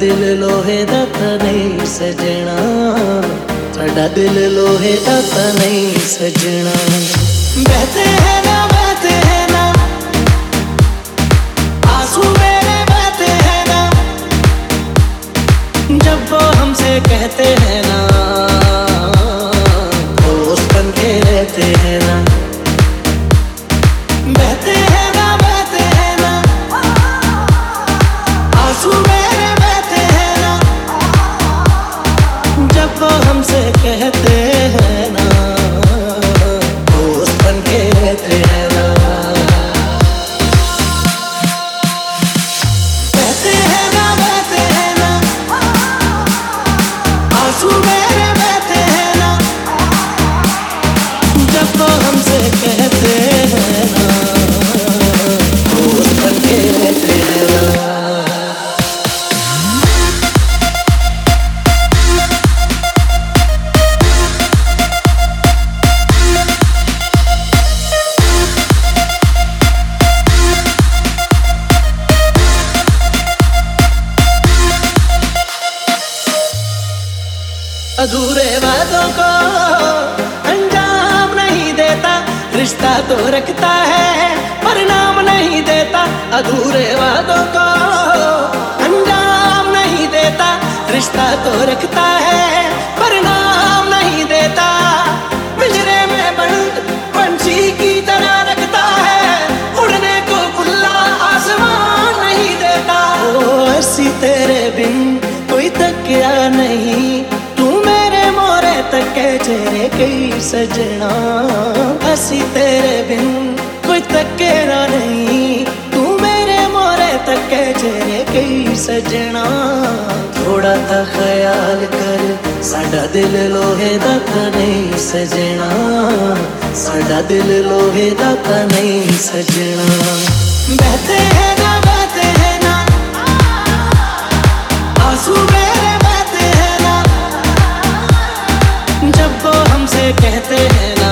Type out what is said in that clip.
दिल लोहे दा ता नहीं सजना, साडा दिल लोहे दा ता नहीं सजना। बहते हैं ना आंसू मेरे बहते हैं ना, जब वो हमसे कहते हैं ना दोस्त बन के रहते हैं ना। बहते हैं ना आंसू मेरे बहते हैं ना, जब वो हमसे कहते हैं ना दोस्त बन के रहते हैं ना। बहते हैं ना आंसू मेरे बहते हैं ना, जब वो हमसे कहते हैं ना दोस्त बन के रहते हैं ना। अधूरे वादों को अंजाम नहीं देता, रिश्ता तो रखता है परिणाम नहीं देता। अधूरे वादों को अंजाम नहीं देता, रिश्ता तो रखता है परिणाम नहीं देता। पिंजरे में बंद पंछी की तरह रखता है, उड़ने को खुला आसमान नहीं देता। ओ ऐसी तेरे बिन कोई तकिया नहीं, तके चेहरे कई सजना। हसी तेरे बिन कोई तकेरा नहीं, तू मेरे मोरे तके चेहरे कई सजना। थोड़ा ता ख्याल कर साडा दिल लोहे दा ता नहीं सजना, साडा दिल लोहे दा ता नहीं सजना। बहते हैं ना आंसू मेरे बहते हैं ना, जब वो हमसे कहते हैं